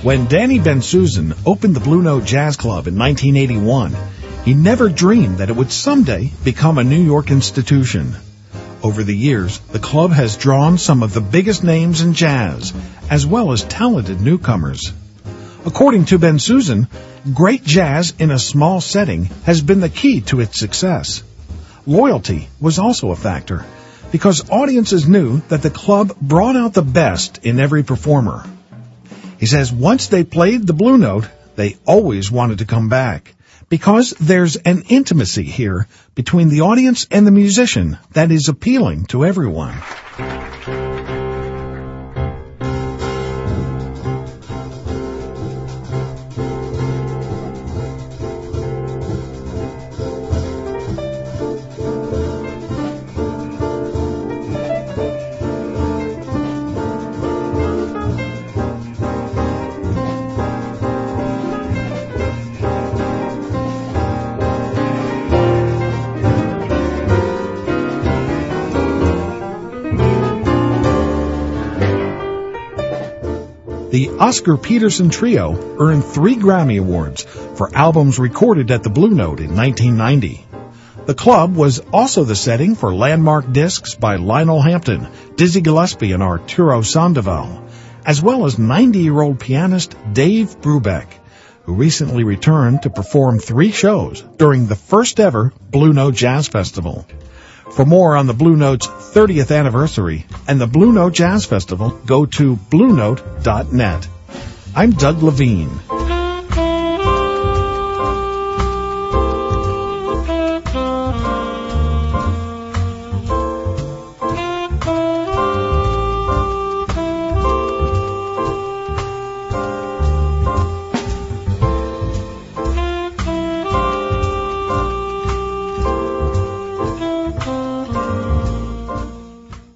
When Danny Bensusan opened the Blue Note Jazz Club in 1981, he never dreamed that it would someday become a New York institution. Over the years, the club has drawn some of the biggest names in jazz, as well as talented newcomers. According to Bensusan, great jazz in a small setting has been the key to its success. Loyalty was also a factor, because audiences knew that the club brought out the best in every performer. He says once they played the Blue Note, they always wanted to come back, because there's an intimacy here between the audience and the musician that is appealing to everyone. The Oscar Peterson Trio earned 3 Grammy Awards for albums recorded at the Blue Note in 1990. The club was also the setting for landmark discs by Lionel Hampton, Dizzy Gillespie, and Arturo Sandoval, as well as 90-year-old pianist Dave Brubeck, who recently returned to perform 3 shows during the first ever Blue Note Jazz Festival. For more on the Blue Note's 30th anniversary and the Blue Note Jazz Festival, go to bluenote.net. I'm Doug Levine.